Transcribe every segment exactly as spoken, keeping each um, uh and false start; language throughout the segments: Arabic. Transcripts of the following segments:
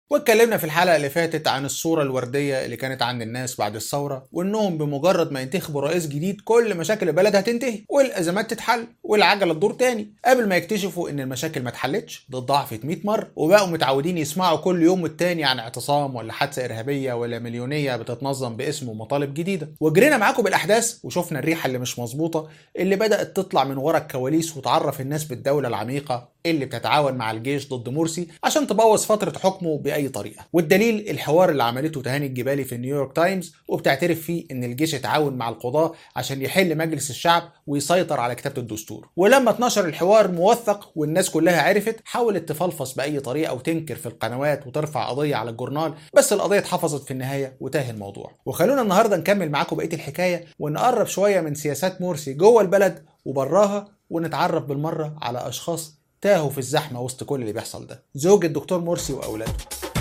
واتكلمنا في الحلقة اللي فاتت عن الصورة الوردية اللي كانت عند الناس بعد الثورة، وانهم بمجرد ما ينتخبوا رئيس جديد كل مشاكل البلد هتنتهي والازمات تتحل والعجلة تدور تاني، قبل ما يكتشفوا ان المشاكل ما اتحلتش، دي اتضاعفت مية مرة، وبقوا متعودين يسمعوا كل يوم والتاني عن اعتصام ولا حادثة ارهابية ولا مليونية بتتنظم باسم ومطالب جديدة. وجرينا معاكم بالاحداث وشفنا الريحة اللي مش مظبوطة اللي بدأت تطلع من ورا الكواليس وتعرف الناس بالدولة العميقة اللي بتتعاون مع الجيش ضد مرسي عشان تبوظ فترة حكمه بأي طريقة. والدليل الحوار اللي عملته تهاني الجبالي في نيويورك تايمز، وبتعترف فيه ان الجيش اتعاون مع القضاة عشان يحل مجلس الشعب ويسيطر على كتابة الدستور. ولما اتنشر الحوار موثق والناس كلها عرفت، حاولت تفلفص بأي طريقة وتنكر في القنوات وترفع قضية على الجورنال، بس القضية اتحفظت في النهاية وتاه الموضوع. وخلونا النهاردة نكمل معاكم بقية الحكاية ونقرب شوية من سياسات مرسي جوه البلد وبراها، ونتعرف بالمرة على أشخاص تاهوا في الزحمة وسط كل اللي بيحصل ده. زوج الدكتور مرسي وأولاده.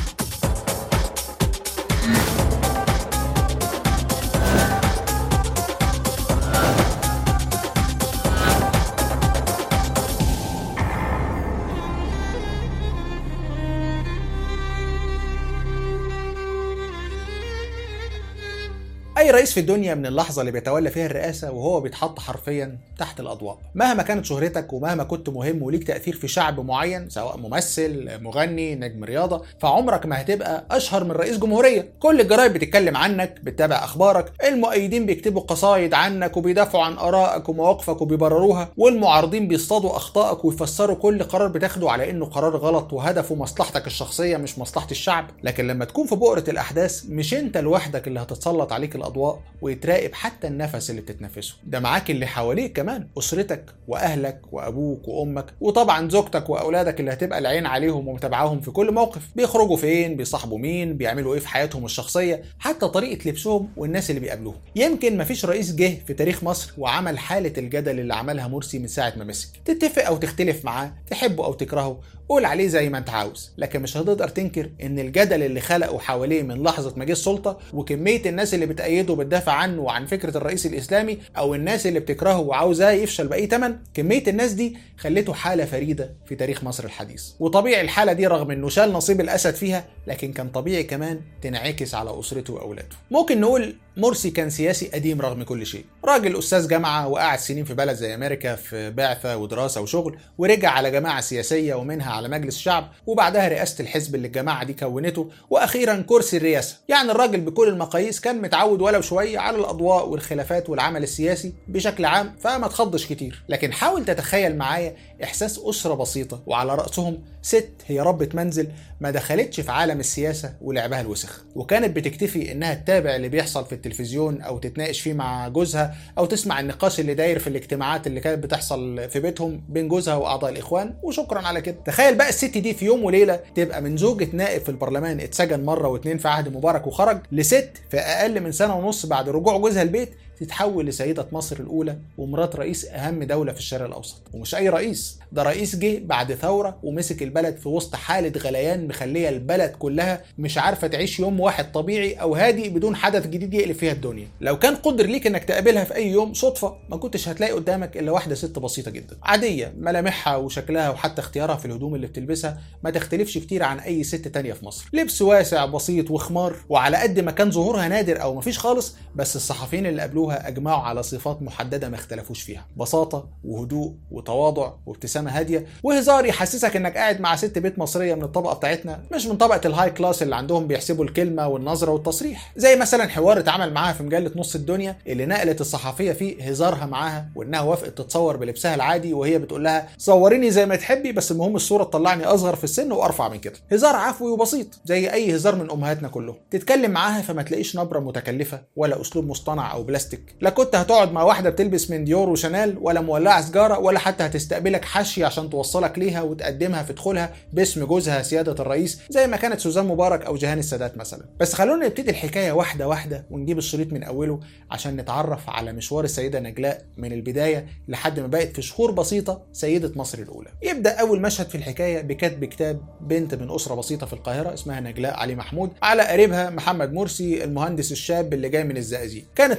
أي رئيس في الدنيا من اللحظة اللي بيتولى فيها الرئاسة وهو بيتحط حرفيا تحت الأضواء، مهما كانت شهرتك ومهما كنت مهم وليك تأثير في شعب معين، سواء ممثل، مغني، نجم رياضة، فعمرك ما هتبقى أشهر من رئيس جمهورية. كل الجرايد بتتكلم عنك، بتتابع أخبارك، المؤيدين بيكتبوا قصايد عنك وبيدافعوا عن آرائك ومواقفك وبيبرروها، والمعارضين بيصطادوا أخطائك ويفسروا كل قرار بتاخده على إنه قرار غلط وهدفه مصلحتك الشخصية مش مصلحة الشعب. لكن لما تكون في بؤرة الأحداث، مش أنت لوحدك اللي هتتسلط عليك الأضواء ويتراقب حتى النفس اللي بتتنفسه، ده معاك اللي حواليك كمان، أسرتك وأهلك وأبوك وأمك، وطبعا زوجتك وأولادك اللي هتبقى العين عليهم ومتابعاهم في كل موقف، بيخرجوا فين، بيصاحبوا مين، بيعملوا إيه في حياتهم الشخصية، حتى طريقة لبسهم والناس اللي بيقابلوهم. يمكن مفيش رئيس جه في تاريخ مصر وعمل حالة الجدل اللي عملها مرسي من ساعة ما مسك. تتفق أو تختلف معاه، تحبه أو تكرهه، قول عليه زي ما انت عاوز، لكن مش هتقدر تنكر ان الجدل اللي خلقه حواليه من لحظة ما جه السلطة، وكمية الناس اللي بتأيده وبتدافع عنه وعن فكرة الرئيس الإسلامي، او الناس اللي بتكرهه وعاوزاه يفشل بأي تمن، كمية الناس دي خلته حالة فريدة في تاريخ مصر الحديث. وطبيعي الحالة دي رغم انه شال نصيب الأسد فيها، لكن كان طبيعي كمان تنعكس على أسرته وأولاده. ممكن نقول مرسي كان سياسي قديم رغم كل شيء، راجل أستاذ جامعة وقعد سنين في بلد زي أمريكا في بعثة ودراسة وشغل، ورجع على جماعة سياسية ومنها على مجلس الشعب، وبعدها رئاسة الحزب اللي الجماعة دي كونته، وأخيرا كرسي الرئاسة. يعني الراجل بكل المقاييس كان متعود ولو شوية على الأضواء والخلافات والعمل السياسي بشكل عام، فما تخضش كتير. لكن حاول تتخيل معايا إحساس أسرة بسيطة وعلى رأسهم ست هي ربة منزل ما دخلتش في عالم السياسة ولعبها الوسخ، وكانت بتكتفي إنها تتابع اللي بيحصل في التلفزيون أو تتناقش فيه مع جوزها، أو تسمع النقاش اللي داير في الاجتماعات اللي كانت بتحصل في بيتهم بين جوزها وأعضاء الإخوان، وشكرا على كده. تخيل بقى الست دي في يوم وليلة تبقى من زوجة نائب في البرلمان اتسجن مرة واتنين في عهد مبارك وخرج، لست في أقل من سنة ونص بعد رجوع جوزها البيت تتحول لسيدة مصر الأولى ومرات رئيس أهم دولة في الشرق الأوسط. ومش أي رئيس، ده رئيس جه بعد ثورة ومسك البلد في وسط حالة غليان مخلية البلد كلها مش عارفة تعيش يوم واحد طبيعي أو هادي بدون حدث جديد يقلب فيها الدنيا. لو كان قدر ليك إنك تقابلها في أي يوم صدفة، ما كنتش هتلاقي قدامك إلا واحدة ست بسيطة جدا عادية، ملامحها وشكلها وحتى اختيارها في الهدوم اللي بتلبسها ما تختلفش كتير عن أي ست تانية في مصر. لبس واسع بسيط وخمار، وعلى قد ما كان ظهورها نادر أو مفيش خالص، بس الصحفيين اللي قابلوها أجمعوا على صفات محددة ما اختلفوش فيها: بساطة وهدوء وتواضع وابتسامة هادية وهزار يحسسك انك قاعد مع ست بيت مصرية من الطبقة بتاعتنا، مش من طبقة الهاي كلاس اللي عندهم بيحسبوا الكلمة والنظرة والتصريح. زي مثلا حوار اتعمل معاها في مجلة نص الدنيا اللي نقلت الصحفية فيه هزارها معاها، وانها وافقت تتصور بلبسها العادي وهي بتقول لها صوريني زي ما تحبي بس المهم الصورة تطلعني اصغر في السن وارفع من كده. هزار عفوي وبسيط زي اي هزار من امهاتنا كلهم. تتكلم معاها فما تلاقيش نبرة متكلفة ولا اسلوب مصطنع او بلاستيك، لا كنت هتقعد مع واحدة بتلبس من ديور وشانيل ولا مولعة سجارة، ولا حتى هتستقبلك حشي عشان توصلك ليها وتقدمها في دخولها باسم جوزها سيادة الرئيس زي ما كانت سوزان مبارك أو جهان السادات مثلا. بس خلونا نبتدي الحكاية واحدة واحدة ونجيب الشريط من أوله عشان نتعرف على مشوار السيدة نجلاء من البداية لحد ما بقت في شهور بسيطة سيدة مصر الأولى. يبدأ أول مشهد في الحكاية بكتب كتاب بنت من أسرة بسيطة في القاهرة اسمها نجلاء علي محمود على قريبها محمد مرسي المهندس الشاب اللي جاي من الزقازيق. كانت مجرد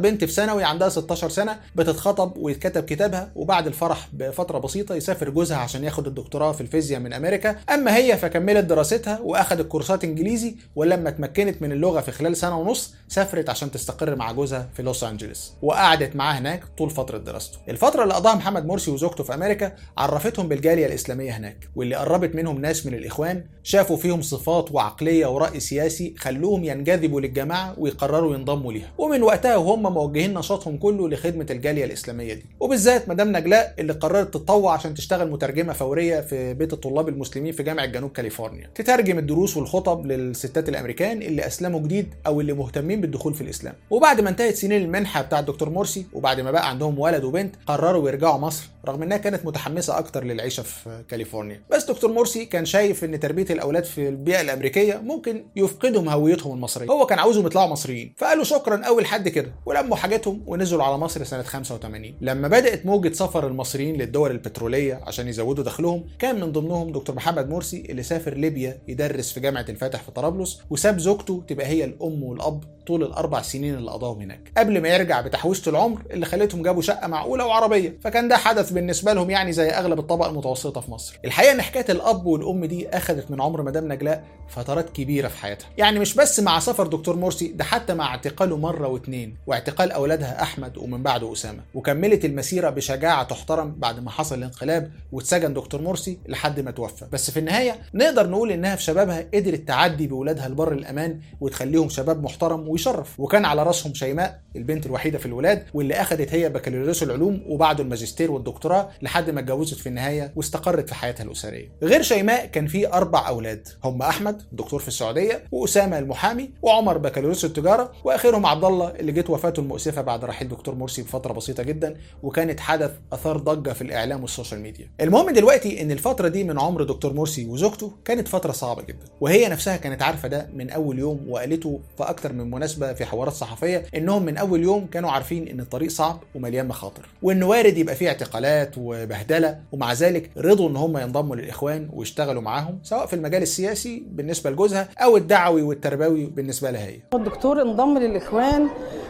بنت في ثانوي عندها ستاشر سنه بتتخطب ويتكتب كتابها، وبعد الفرح بفتره بسيطه يسافر جوزها عشان ياخد الدكتوراه في الفيزياء من امريكا. اما هي فكملت دراستها واخدت كورسات انجليزي، ولما اتمكنت من اللغه في خلال سنه ونص سافرت عشان تستقر مع جوزها في لوس انجلوس، وقعدت معاه هناك طول فتره دراسته. الفتره اللي قضاها محمد مرسي وزوجته في امريكا عرفتهم بالجاليه الاسلاميه هناك، واللي قربت منهم ناس من الاخوان شافوا فيهم صفات وعقليه وراي سياسي خلوهم ينجذبوا للجماعه ويقرروا ينضموا ليها، ومن وقتها وهم موجهين نشاطهم كله لخدمه الجاليه الاسلاميه دي، وبالذات مدام نجلاء اللي قررت تتطوع عشان تشتغل مترجمه فوريه في بيت الطلاب المسلمين في جامعه جنوب كاليفورنيا، تترجم الدروس والخطب للستات الامريكان اللي اسلموا جديد او اللي مهتمين بالدخول في الاسلام. وبعد ما انتهت سنين المنحه بتاع الدكتور مرسي وبعد ما بقى عندهم ولد وبنت قرروا يرجعوا مصر، رغم انها كانت متحمسه اكتر للعيشه في كاليفورنيا. بس دكتور مرسي كان شايف ان تربيه الاولاد في البيئه الامريكيه ممكن يفقدهم هويتهم المصريه، هو كان عاوزهم يطلعوا مصريين، فقالوا شكرا اول حد كده ولموا حاجتهم ونزلوا على مصر سنه خمسة وثمانين. لما بدات موجه سفر المصريين للدول البتروليه عشان يزودوا دخلهم، كان من ضمنهم دكتور محمد مرسي اللي سافر ليبيا يدرس في جامعه الفاتح في طرابلس، وساب زوجته تبقى هي الام والاب طول الاربع سنين اللي قضاهم هناك، قبل ما يرجع بتحويشه العمر اللي خلتهم جابوا شقه معقوله وعربيه، فكان ده حدث بالنسبه لهم يعني زي اغلب الطبقه المتوسطه في مصر. الحقيقه ان حكايه الاب والام دي اخذت من عمر مدام نجلاء فترات كبيره في حياتها، يعني مش بس مع سفر دكتور مرسي، ده حتى مع اعتقاله مره واثنين واعتقال اولادها احمد ومن بعده اسامه، وكملت المسيره بشجاعه تحترم بعد ما حصل الانقلاب واتسجن دكتور مرسي لحد ما توفى. بس في النهايه نقدر نقول انها في شبابها قدرت تعدي باولادها لبر الامان وتخليهم شباب محترم ويشرف، وكان على راسهم شيماء البنت الوحيده في الولاد واللي اخذت هي بكالوريوس العلوم وبعده الماجستير والدكتوراه لحد ما اتجوزت في النهايه واستقرت في حياتها الاسريه. غير شيماء كان في اربع اولاد، هم احمد دكتور في السعوديه، واسامه المحامي، وعمر بكالوريوس التجاره، واخرهم عبد الله اللي جت وفاته المؤسفه بعد رحيل دكتور مرسي بفتره بسيطه جدا، وكانت حدث اثار ضجه في الاعلام والسوشيال ميديا. المهم دلوقتي ان الفتره دي من عمر دكتور مرسي وزوجته كانت فتره صعبه جدا، وهي نفسها كانت عارفه ده من اول يوم، وقالته في اكتر من مناسبه في حوارات صحفيه انهم من اول يوم كانوا عارفين ان الطريق صعب ومليان مخاطر، وان وارد يبقى فيه اعتقالات وبهدله، ومع ذلك رضوا ان هم ينضموا للاخوان ويشتغلوا معاهم سواء في المجال السياسي بالنسبه لجوزها او الدعوي والتربوي بالنسبه لها هي. الدكتور انضم للاخوان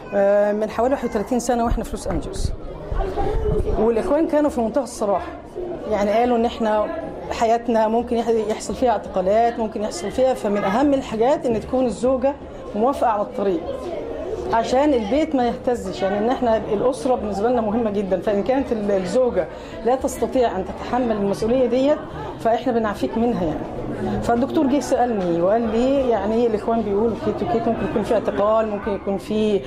من حوالي واحد وثلاثين سنه واحنا في لوس انجلوس، والاخوان كانوا في منتهى الصراحه، يعني قالوا ان احنا حياتنا ممكن يحصل فيها اعتقالات، ممكن يحصل فيها، فمن اهم الحاجات ان تكون الزوجه موافقه على الطريق عشان البيت ما يهتزش، يعني ان احنا الاسره بالنسبه لنا مهمه جدا، فان كانت الزوجه لا تستطيع ان تتحمل المسؤوليه ديت فاحنا بنعفيك منها يعني. فالدكتور جه سالني وقال لي يعني الاخوان بيقولوا كيت وكيت، ممكن يكون في اعتقال، ممكن يكون في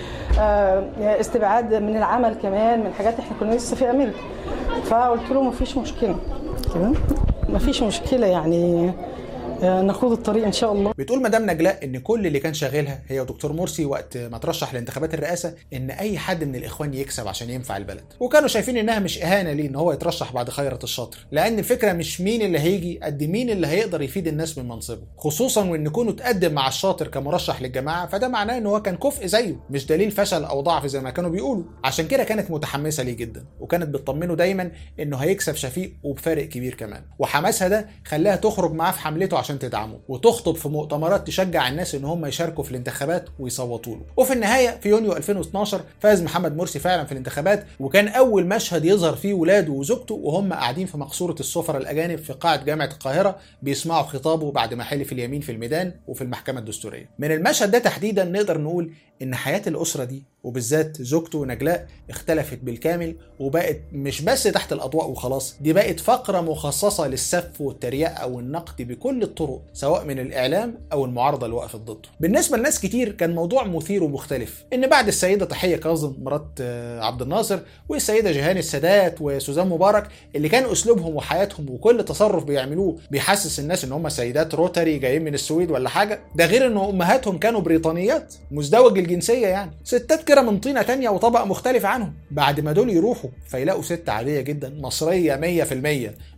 استبعاد من العمل كمان، من حاجات احنا كنا لسه في امريكا. فقلت له مفيش مشكله تمام، مفيش مشكله يعني ناخد الطريق ان شاء الله. بتقول مدام نجلاء ان كل اللي كان شاغلها هي ودكتور مرسي وقت ما ترشح لانتخابات الرئاسه ان اي حد من الاخوان يكسب عشان ينفع البلد، وكانوا شايفين انها مش اهانه ليه ان هو يترشح بعد خيرت الشاطر، لان الفكره مش مين اللي هيجي قد مين اللي هيقدر يفيد الناس من منصبه، خصوصا وان كونه تقدم مع الشاطر كمرشح للجماعه فده معناه ان هو كان كفء زيه، مش دليل فشل او ضعف زي ما كانوا بيقولوا. عشان كده كانت متحمسه ليه جدا، وكانت بتطمنه دايما انه هيكسب شفيق وبفارق كبير كمان، وحماسها ده خلاها تخرج معاه في حملته عشان تدعمه وتخطب في مؤتمرات تشجع الناس ان هم يشاركوا في الانتخابات ويصوتوا له. وفي النهايه في يونيو ألفين واثناشر فاز محمد مرسي فعلا في الانتخابات، وكان اول مشهد يظهر فيه ولاده وزوجته وهم قاعدين في مقصوره السفراء الاجانب في قاعه جامعه القاهره بيسمعوا خطابه بعد ما حلف اليمين في الميدان وفي المحكمه الدستوريه. من المشهد ده تحديدا نقدر نقول ان حياه الاسره دي وبالذات زوجته نجلاء اختلفت بالكامل، وبقت مش بس تحت الاضواء وخلاص، دي بقت فقره مخصصه للسف والتريقه والنقد بكل الطرق سواء من الاعلام او المعارضه اللي وقفت ضده. بالنسبه لناس كتير كان موضوع مثير ومختلف، ان بعد السيده تحيه كاظم مرات عبد الناصر والسيده جيهان السادات وسوزان مبارك اللي كان اسلوبهم وحياتهم وكل تصرف بيعملوه بيحسس الناس ان هم سيدات روتري جايين من السويد ولا حاجه، ده غير ان امهاتهم كانوا بريطانيات مزدوج الجنسيه، يعني ستات كده من طينه تانية وطبقه مختلف عنهم. بعد ما دول يروحوا فيلاقوا ست عاديه جدا مصريه مية في المية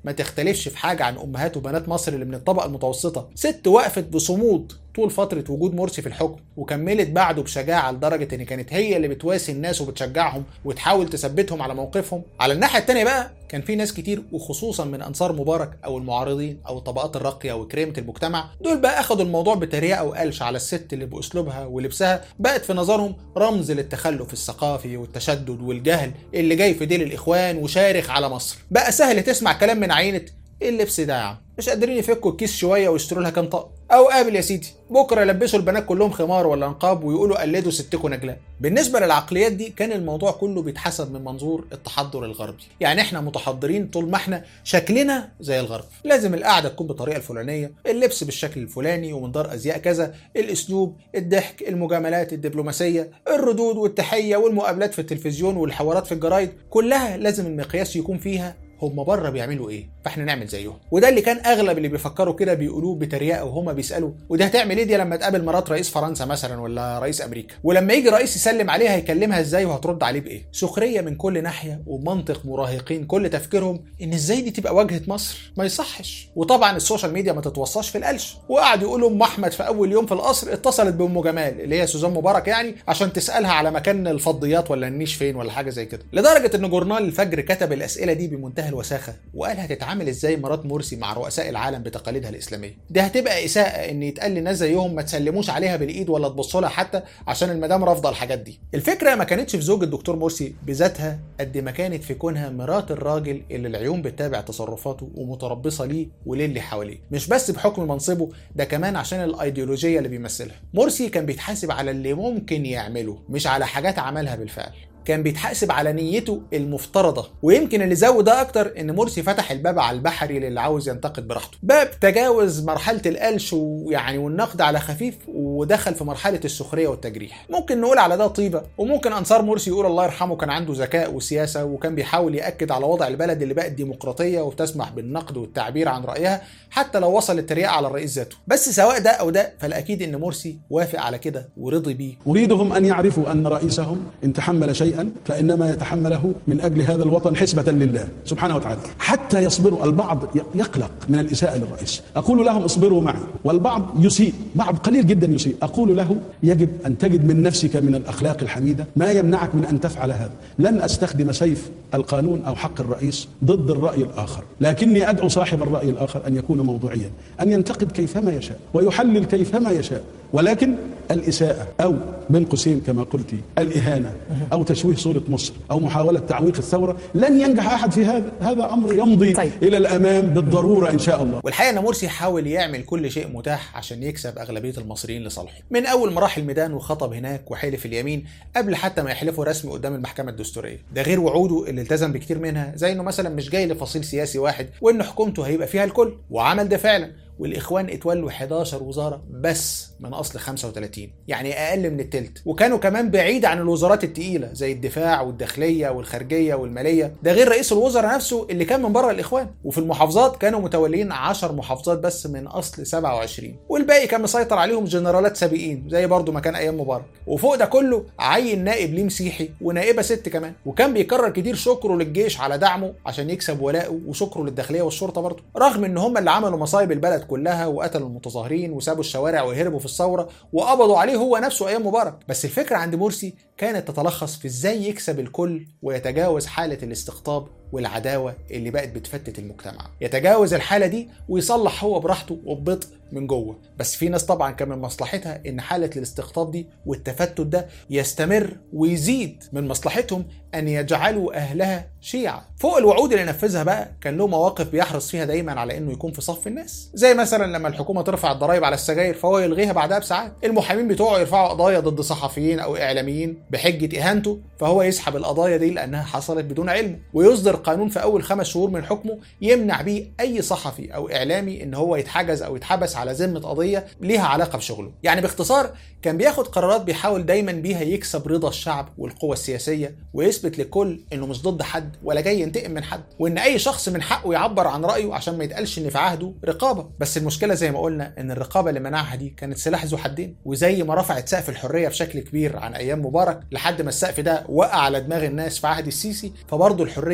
ما تختلفش في حاجه عن امهات وبنات مصر اللي من الطبقه المتوسطه، ست وقفت بصمود طول فتره وجود مرسي في الحكم، وكملت بعده بشجاعه لدرجه ان كانت هي اللي بتواسي الناس وبتشجعهم وتحاول تثبتهم على موقفهم. على الناحيه الثانيه بقى كان في ناس كتير وخصوصا من انصار مبارك او المعارضين او الطبقات الراقيه وكريمه المجتمع، دول بقى اخدوا الموضوع بتريقه وقلش على الست اللي باسلوبها ولبسها بقت في نظرهم رمز للتخلف الثقافي والتشدد والجهل اللي جاي في ديل الاخوان وشارخ على مصر. بقى سهل تسمع كلام من عينه ايه اللبس ده يا عم، مش قادرين يفكوا الكيس شويه ويشتروا لها كام طقم، او قابل يا سيدي بكره يلبسوا البنات كلهم خمار ولا نقاب ويقولوا قلدوا ستكم نجلاء. بالنسبه للعقليات دي كان الموضوع كله بيتحسب من منظور التحضر الغربي، يعني احنا متحضرين طول ما احنا شكلنا زي الغرب، لازم القعده تكون بالطريقه الفلانيه، اللبس بالشكل الفلاني ومن دار ازياء كذا، الاسلوب، الضحك، المجاملات الدبلوماسيه، الردود والتحيه والمقابلات في التلفزيون والحوارات في الجرايد، كلها لازم المقياس يكون فيها هم بره بيعملوا ايه فاحنا نعمل زيهم. وده اللي كان اغلب اللي بيفكروا كده بيقولوه بتريقه وهما بيسالوا وده هتعمل ايه دي لما تقابل مرات رئيس فرنسا مثلا ولا رئيس امريكا، ولما يجي رئيس يسلم عليها هيكلمها ازاي وهترد عليه بايه. سخريه من كل ناحيه ومنطق مراهقين كل تفكيرهم ان ازاي دي تبقى واجهه مصر، ما يصحش. وطبعا السوشيال ميديا ما تتوصاش في القلش، وقعد يقولوا ام احمد في اول يوم في القصر اتصلت بام جمال اللي هي سوزان مبارك يعني عشان تسالها على مكان الفضيات ولا النيش فين ولا حاجه زي كده، لدرجه ان جورنال الفجر كتب الاسئله دي بمنتهى الوساخه وقال هتتعامل ازاي مرات مرسي مع رؤساء العالم بتقاليدها الاسلاميه. دي هتبقى اساءه ان يتقال لناس زيهم ما تسلموش عليها بالايد ولا تبصوا لها حتى عشان المدام رافضه الحاجات دي. الفكره ما كانتش في زوج الدكتور مرسي بذاتها قد ما كانت في كونها مرات الراجل اللي العيون بتتابع تصرفاته ومتربصه ليه وللي حواليه، مش بس بحكم منصبه، ده كمان عشان الايديولوجيه اللي بيمثلها. مرسي كان بيتحاسب على اللي ممكن يعمله مش على حاجات عملها بالفعل، كان بيتحاسب على نيته المفترضه. ويمكن اللي زود ده اكتر ان مرسي فتح الباب على البحري للي عاوز ينتقد براحته، باب تجاوز مرحله القلش ويعني والنقد على خفيف ودخل في مرحله السخريه والتجريح. ممكن نقول على ده طيبه، وممكن انصار مرسي يقول الله يرحمه كان عنده ذكاء وسياسه وكان بيحاول ياكد على وضع البلد اللي بقت ديمقراطيه وبتسمح بالنقد والتعبير عن رايها حتى لو وصل التريقه على الرئيس ذاته. بس سواء ده او ده فالاكيد ان مرسي وافق على كده ورضي بيه. اريدهم ان يعرفوا ان رئيسهم ان تحمل شيئا فإنما يتحمله من أجل هذا الوطن حسبة لله سبحانه وتعالى، حتى يصبروا. البعض يقلق من الإساءة للرئيس، أقول لهم اصبروا معي، والبعض يسيء، بعض قليل جدا يسيء، أقول له يجب أن تجد من نفسك من الأخلاق الحميدة ما يمنعك من أن تفعل هذا. لن أستخدم سيف القانون أو حق الرئيس ضد الرأي الآخر، لكني أدعو صاحب الرأي الآخر أن يكون موضوعيا، أن ينتقد كيفما يشاء ويحلل كيفما يشاء، ولكن الإساءة أو بين قوسين كما قلت الإهانة أو تشويه صورة مصر أو محاولة تعويق الثورة لن ينجح أحد في هذا. هذا أمر يمضي طيب. إلى الأمام بالضرورة إن شاء الله. والحقيقة أن مرسي حاول يعمل كل شيء متاح عشان يكسب أغلبية المصريين لصالحه، من أول ما راح الميدان وخطب هناك وحلف اليمين قبل حتى ما يحلفه رسمي قدام المحكمة الدستورية، ده غير وعوده اللي التزم بكتير منها زي إنه مثلا مش جاي لفصيل سياسي واحد وإن حكومته هيبقى فيها الكل، وعمل ده فعلا. والإخوان اتولوا إحداشر وزارة بس من أصل خمسة وثلاثين، يعني أقل من التلت، وكانوا كمان بعيد عن الوزارات التقيلة زي الدفاع والداخلية والخارجية والمالية، ده غير رئيس الوزراء نفسه اللي كان من بره الإخوان. وفي المحافظات كانوا متولين عشر محافظات بس من أصل سبعة وعشرين، والباقي كان مسيطر عليهم جنرالات سابقين زي برضو ما كان أيام مبارك. وفوق ده كله عين نائب ليه مسيحي ونائبة ست كمان، وكان بيكرر كتير شكره للجيش على دعمه عشان يكسب ولاءه وشكره للداخلية والشرطة برضو، رغم إن هم اللي عملوا مصايب البلد كلها وقتلوا المتظاهرين وسابوا الشوارع وهربوا في الثوره وقبضوا عليه هو نفسه ايام مبارك. بس الفكره عند مرسي كانت تتلخص في ازاي يكسب الكل ويتجاوز حاله الاستقطاب والعداوه اللي بقت بتفتت المجتمع، يتجاوز الحاله دي ويصلح هو براحته وببطء من جوه. بس في ناس طبعا كان من مصلحتها ان حاله الاستقطاب دي والتفتت ده يستمر ويزيد، من مصلحتهم ان يجعلوا اهلها شيعة. فوق الوعود اللي نفذها بقى كان له مواقف بيحرص فيها دايما على انه يكون في صف الناس، زي مثلا لما الحكومه ترفع الضرائب على السجاير فهو يلغيها بعدها بساعات، المحامين بتوعه يرفعوا قضايا ضد صحفيين او اعلاميين بحجه اهانته فهو يسحب القضايا دي لانها حصلت بدون علمه، ويصدر قانون في اول خمس شهور من حكمه يمنع بيه اي صحفي او اعلامي ان هو يتحجز او يتحبس على ذمه قضيه ليها علاقه بشغله. يعني باختصار كان بياخد قرارات بيحاول دايما بيها يكسب رضا الشعب والقوى السياسيه، ويثبت للكل انه مش ضد حد ولا جاي ينتقم من حد، وان اي شخص من حقه يعبر عن رايه عشان ما يتقالش ان في عهده رقابه. بس المشكله زي ما قلنا ان الرقابه اللي منعها دي كانت سلاح ذو حدين، وزي ما رفعت سقف الحريه بشكل كبير عن ايام مبارك لحد ما السقف ده وقع على دماغ الناس في عهد السيسي، فبرضه الحريه دي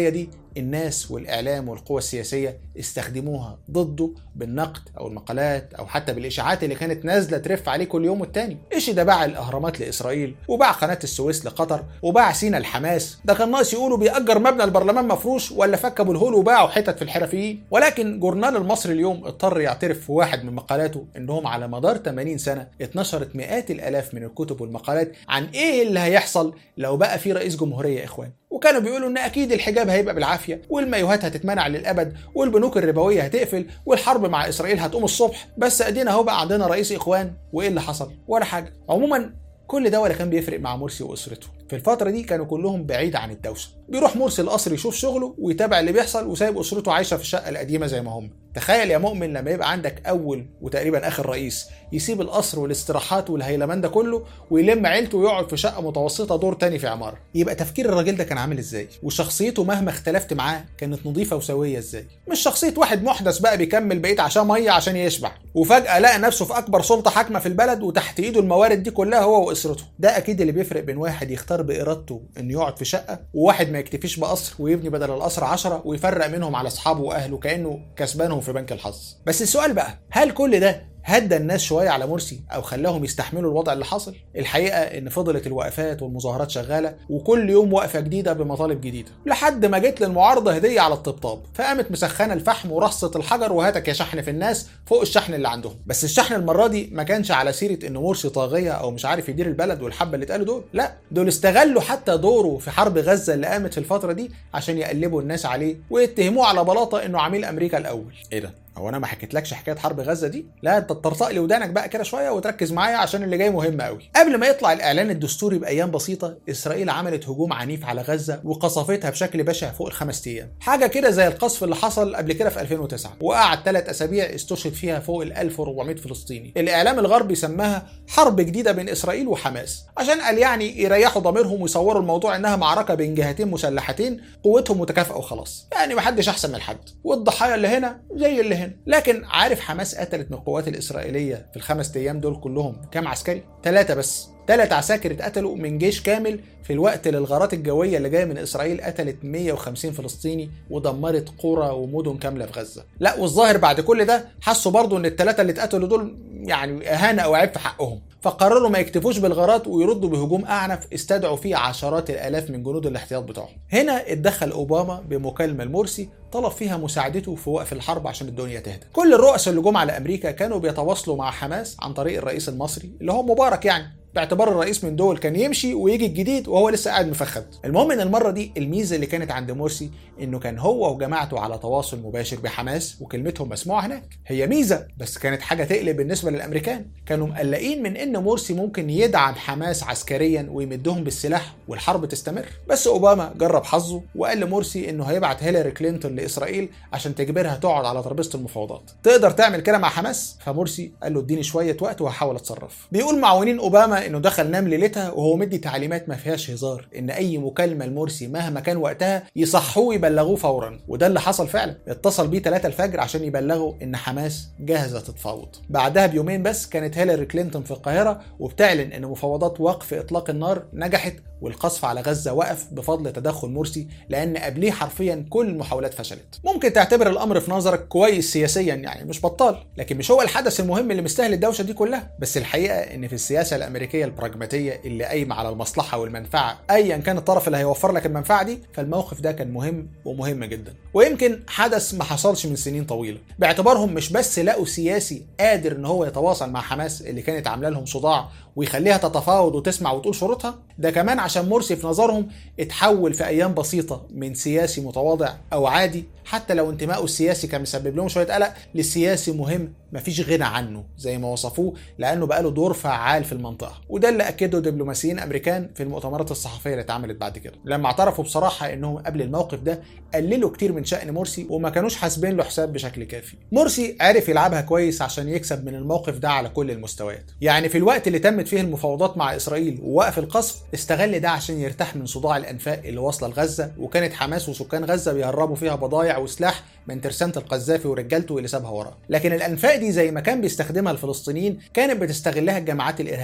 الناس والإعلام والقوى السياسية استخدموها ضده بالنقد أو المقالات أو حتى بالإشاعات اللي كانت نازلة ترف عليه كل يوم والتاني. إيش ده باع الأهرامات لإسرائيل، وباع قناة السويس لقطر، وباع سينا لحماس. ده كان ناقص يقولوا بيأجر مبنى البرلمان مفروش ولا فك أبو الهول وباعوا حتت في الحرفيين. ولكن جورنال المصري اليوم اضطر يعترف في واحد من مقالاته إنهم على مدار ثمانين سنة اتنشرت مئات الآلاف من الكتب والمقالات عن إيه اللي هيحصل لو بقى في رئيس جمهورية يا إخوان. وكانوا بيقولوا ان اكيد الحجاب هيبقى بالعافيه، والمايوهات هتتمنع للابد، والبنوك الربويه هتقفل، والحرب مع اسرائيل هتقوم الصبح. بس ادينا اهو بقى عندنا رئيس اخوان، وايه اللي حصل؟ ولا حاجه. عموما كل ده ولا كان بيفرق مع مرسي واسرته. في الفتره دي كانوا كلهم بعيد عن الدوشه. بيروح مرسي القصر يشوف شغله ويتابع اللي بيحصل، وسايب اسرته عايشه في الشقه القديمه زي ما هم. تخيل يا مؤمن لما يبقى عندك اول وتقريبا اخر رئيس يسيب القصر والاستراحات والهيلمان ده كله ويلم عيلته ويقعد في شقه متوسطه دور تاني في عماره. يبقى تفكير الراجل ده كان عامل ازاي؟ وشخصيته مهما اختلفت معاه كانت نظيفه وسويه ازاي؟ مش شخصيه واحد محدث بقى بيكمل بقيه عشان ميه عشان يشبع، وفجاه لقى نفسه في اكبر سلطه حاكمه في البلد وتحت ايده الموارد دي كلها هو واسرته. ده اكيد اللي بيفرق بين واحد يختار بارادته انه يقعد في شقه، وواحد ما يكتفيش بقصر ويبني بدل القصر عشرة ويفرق منهم على اصحابه واهله كانه كسبانهم في بنك الحظ. بس السؤال بقى، هل كل ده هدى الناس شويه على مرسي او خلاهم يستحملوا الوضع اللي حصل؟ الحقيقه ان فضلت الوقفات والمظاهرات شغاله، وكل يوم وقفه جديده بمطالب جديده، لحد ما جت للمعارضه هديه على الطبطاب، فقامت مسخنه الفحم ورصت الحجر وهاتك يا شحن في الناس فوق الشحن اللي عندهم. بس الشحن المره دي ما كانش على سيره ان مرسي طاغيه او مش عارف يدير البلد والحبه اللي اتقالوا دول، لا، دول استغلوا حتى دوره في حرب غزه اللي قامت في الفتره دي عشان يقلبوا الناس عليه ويتهموه على بلاطه انه عميل امريكا الاول. ايه ده؟ هو انا ما حكيتلكش حكايه حرب غزه دي؟ لا، انت تطرطق لي ودانك بقى كده شويه وتركز معايا عشان اللي جاي مهم قوي. قبل ما يطلع الاعلان الدستوري بايام بسيطه، اسرائيل عملت هجوم عنيف على غزه وقصفتها بشكل بشع فوق الخمس ايام، حاجه كده زي القصف اللي حصل قبل كده في ألفين وتسعة، وقعد ثلاث اسابيع استشهد فيها فوق ال ألف وأربعمائة فلسطيني. الاعلام الغربي سماها حرب جديده بين اسرائيل وحماس، عشان قال يعني يريحوا ضميرهم ويصوروا الموضوع انها معركه بين جهتين مسلحتين قوتهم متكافئه وخلاص، يعني محدش احسن من حد، والضحايا اللي هنا زي اللي هنا. لكن عارف حماس قتلت من القوات الإسرائيلية في الخمس أيام دول كلهم كام عسكري؟ ثلاثة بس. ثلاث عساكر اتقتلوا من جيش كامل، في الوقت اللي الغارات الجوية اللي جاية من إسرائيل قتلت مئة وخمسين فلسطيني ودمرت قرى ومدن كاملة في غزة. لا، والظاهر بعد كل ده حسوا برضو ان الثلاثة اللي اتقتلوا دول يعني اهانة او عيب في حقهم، فقرروا ما يكتفوش بالغارات ويردوا بهجوم اعنف استدعوا فيه عشرات الالاف من جنود الاحتياط بتوعهم. هنا اتدخل اوباما بمكالمة لمرسي طلب فيها مساعدته في وقف الحرب عشان الدنيا تهدى. كل الرؤساء اللي جم على امريكا كانوا بيتواصلوا مع حماس عن طريق الرئيس المصري اللي هو مبارك، يعني باعتبار الرئيس من دول كان يمشي ويجي الجديد وهو لسه قاعد مفخد. المهم ان المره دي الميزه اللي كانت عند مرسي انه كان هو وجماعته على تواصل مباشر بحماس وكلمتهم مسموعه هناك. هي ميزه، بس كانت حاجه تقلق بالنسبه للامريكان. كانوا مقلقين من ان مرسي ممكن يدعم حماس عسكريا ويمدهم بالسلاح والحرب تستمر. بس اوباما جرب حظه وقال لمرسي انه هيبعت هيلاري كلينتون لاسرائيل عشان تجبرها تقعد على ترابيزه المفاوضات. تقدر تعمل كده مع حماس؟ فمرسي قال له اديني شويه وقت وهحاول اتصرف. بيقول معاونين اوباما انه دخل نام ليلتها وهو مدي تعليمات ما فيهاش هزار ان اي مكالمه لمرسي مهما كان وقتها يصحوه يبلغوه فورا، وده اللي حصل فعلا. اتصل بيه ثلاثة الفجر عشان يبلغوا ان حماس جاهزه تتفاوض. بعدها بيومين بس كانت هيلاري كلينتون في القاهره وبتعلن ان مفاوضات وقف اطلاق النار نجحت والقصف على غزه وقف بفضل تدخل مرسي، لان قبليه حرفيا كل المحاولات فشلت. ممكن تعتبر الامر في نظرك كويس سياسيا، يعني مش بطال، لكن مش هو الحدث المهم اللي مستاهل الدوشه دي كلها. بس الحقيقه ان في السياسه الامريكيه البراجماتيه اللي قايمه على المصلحه والمنفعه ايا كان الطرف اللي هيوفر لك المنفعه دي، فالموقف ده كان مهم ومهم جدا، ويمكن حدث ما حصلش من سنين طويله، باعتبارهم مش بس لقوا سياسي قادر ان هو يتواصل مع حماس اللي كانت عامله لهم صداع ويخليها تتفاوض وتسمع وتقول شروطها، ده كمان عشان مرسي في نظرهم اتحول في ايام بسيطه من سياسي متواضع او عادي حتى لو انتمائه السياسي كان مسبب لهم شويه قلق للسياسي مهم مفيش غنى عنه زي ما وصفوه، لانه بقى له دور فعال في المنطقه. وده اللي اكده دبلوماسيين امريكان في المؤتمرات الصحفيه اللي اتعملت بعد كده، لما اعترفوا بصراحه انهم قبل الموقف ده قللوا كتير من شأن مرسي وما كانوش حاسبين له حساب بشكل كافي. مرسي عرف يلعبها كويس عشان يكسب من الموقف ده على كل المستويات. يعني في الوقت اللي تمت فيه المفاوضات مع اسرائيل ووقف القصف استغل ده عشان يرتاح من صداع الانفاق اللي واصله لغزه، وكانت حماس وسكان غزه بيهربوا فيها بضايع وسلاح من ترسانة القذافي ورجالته اللي سابها وراه. لكن الانفاق دي زي ما كان بيستخدمها الفلسطينيين كانت بتستغلها الجماعات الارهابيه في سيناء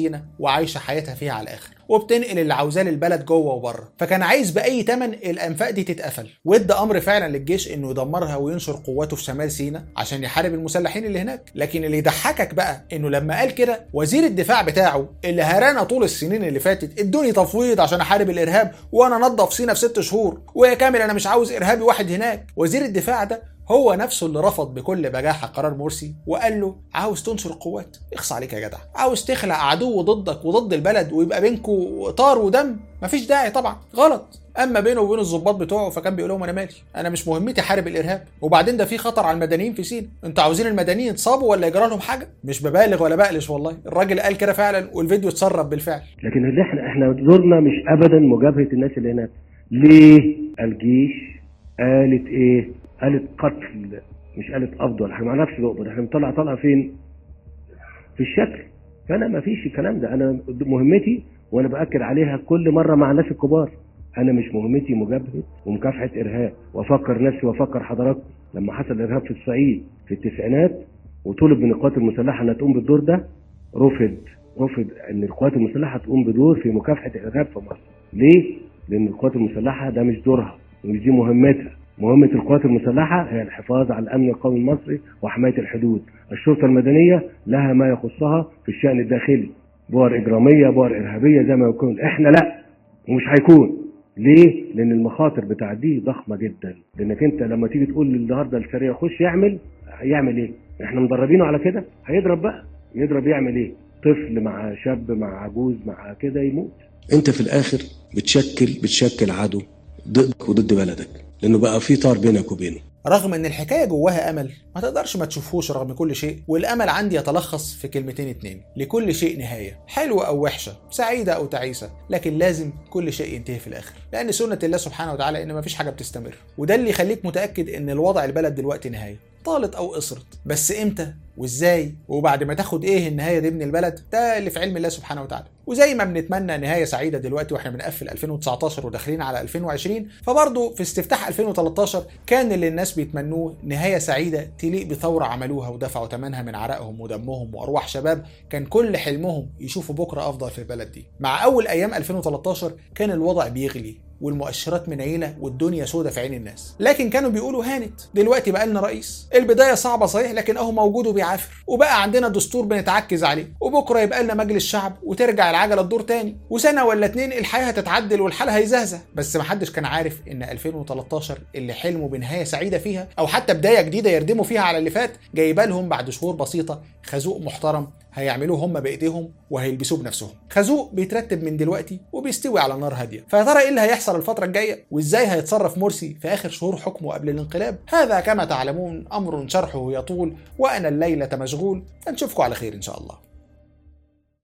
سينا وعايشه حياتها فيها على الاخر، وبتنقل اللي عاوزاه للبلد جوه وبره، فكان عايز باي ثمن الانفاق دي تتقفل، وادى امر فعلا للجيش انه يدمرها وينشر قواته في شمال سينا عشان يحارب المسلحين اللي هناك. لكن اللي يضحكك بقى انه لما قال كده وزير الدفاع بتاعه اللي هرانا طول السنين اللي فاتت ادوني تفويض عشان احارب الارهاب وانا انضف سينا في ست شهور، ويا كامل انا مش عاوز ارهابي واحد هناك. وزير الدفاع ده هو نفسه اللي رفض بكل بجاحة قرار مرسي وقال له عاوز تنشر قوات، اخص عليك يا جدع، عاوز تخلق عدو ضدك وضد البلد ويبقى بينكوا طار ودم، مفيش داعي طبعا، غلط. اما بينه وبين الضباط بتوعه فكان بيقول لهم انا مالي، انا مش مهمتي حارب الارهاب، وبعدين ده في خطر على المدنيين في سينا، انتوا عاوزين المدنيين يتصابوا ولا يجرى لهم حاجه؟ مش ببالغ ولا بقلش والله، الراجل قال كده فعلا والفيديو اتسرب بالفعل. لكن اللي احنا احنا دورنا مش ابدا مجابهه الناس اللي هناك. ليه؟ الجيش قالت ايه؟ قالت قتل، مش قالت افضل. احنا ما نعرفش نقبض، احنا بنطلع طلقه فين؟ في الشكل. فانا ما فيش الكلام ده، انا مهمتي وانا باكد عليها كل مره مع الناس الكبار، انا مش مهمتي مجابهه ومكافحه ارهاب. وافكر نفسي وافكر حضراتكم لما حصل الارهاب في الصعيد في التسعينات وطلب من القوات المسلحه انها تقوم بالدور ده، رفض رفض ان القوات المسلحه تقوم بدور في مكافحه الارهاب في مصر. ليه؟ لان القوات المسلحه ده مش دورها ومش دي مهمتها. مهمة القوات المسلحة هي الحفاظ على الأمن القومي المصري وحماية الحدود. الشرطة المدنية لها ما يخصها في الشأن الداخلي، بؤر إجرامية، بؤر إرهابية زي ما يكون. إحنا لا، ومش هيكون. ليه؟ لأن المخاطر بتاع دي ضخمة جدا، لأنك أنت لما تيجي تقول النهارده السريع خش يعمل، هيعمل إيه؟ إحنا مدربينه على كده، هيضرب بقى، يضرب يعمل إيه؟ طفل مع شاب مع عجوز مع كده يموت. أنت في الآخر بتشكل بتشكل عدو ضدك وضد بلدك، لأنه بقى في طار بينك وبينه. رغم ان الحكايه جواها امل ما تقدرش ما تشوفهوش رغم كل شيء، والامل عندي يتلخص في كلمتين اتنين: لكل شيء نهايه، حلوه او وحشه، سعيده او تعيسه، لكن لازم كل شيء ينتهي في الاخر، لان سنه الله سبحانه وتعالى ان مفيش حاجه بتستمر، وده اللي يخليك متاكد ان الوضع البلد دلوقتي نهايه، طالت او قصرت، بس امتى وازاي وبعد ما تاخد ايه النهايه دي من البلد، ده اللي في علم الله سبحانه وتعالى. وزي ما بنتمنى نهايه سعيده دلوقتي واحنا بنقفل ألفين وتسعتاشر وداخلين على ألفين وعشرين، فبرضه في استفتاح ألفين وتلتاشر كان اللي الناس بيتمنوه نهايه سعيده تليق بثوره عملوها ودفعوا ثمنها من عرقهم ودمهم وارواح شباب كان كل حلمهم يشوفوا بكره افضل في البلد دي. مع اول ايام ألفين وتلتاشر كان الوضع بيغلي والمؤشرات منيله والدنيا سودة في عين الناس، لكن كانوا بيقولوا هانت، دلوقتي بقى لنا رئيس، البدايه صعبه صحيح لكن اهو موجود وبيعافر، وبقى عندنا دستور بنتعكز عليه، وبكره يبقى لنا مجلس شعب وترجع العجله تدور تاني، وسنه ولا اتنين الحياه هتتعدل والحال هيزهزه. بس محدش كان عارف ان ألفين وتلتاشر اللي حلموا بنهايه سعيده فيها او حتى بدايه جديده يردموا فيها على اللي فات جايبه لهم بعد شهور بسيطه خازوق محترم هيعملوه هم بايديهم وهيلبسوه بنفسهم، خازوق بيترتب من دلوقتي وبيستوي على نار هاديه. فيا ترى ايه اللي هيحصل الفتره الجايه وازاي هيتصرف مرسي في اخر شهور حكمه قبل الانقلاب؟ هذا كما تعلمون امر شرحه يطول وانا الليله مشغول، فنشوفكم على خير ان شاء الله.